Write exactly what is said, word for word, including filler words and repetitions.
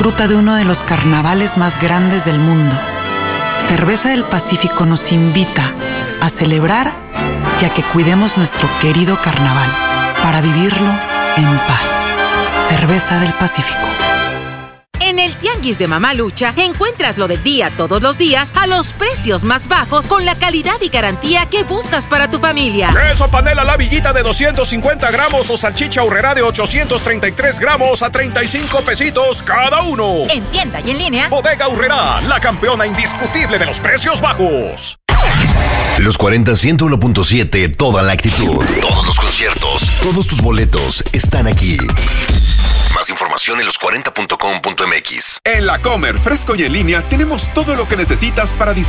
disfruta de uno de los carnavales más grandes del mundo. Cerveza del Pacífico nos invita a celebrar y a que cuidemos nuestro querido carnaval para vivirlo en paz. Cerveza del Pacífico. En el Tianguis de Mamalucha encuentras lo del día todos los días a los precios más bajos con la calidad y garantía que buscas para tu familia. Queso panela la villita de doscientos cincuenta gramos o salchicha Aurrerá de ochocientos treinta y tres gramos a treinta y cinco pesitos cada uno. En tienda y en línea. Bodega Aurrerá, la campeona indiscutible de los precios bajos. Los cuarenta, ciento uno punto siete, toda la actitud. Todos los conciertos, todos tus boletos están aquí. Más información en los cuarenta punto com punto m x. En La Comer, fresco y en línea, tenemos todo lo que necesitas para disfrutar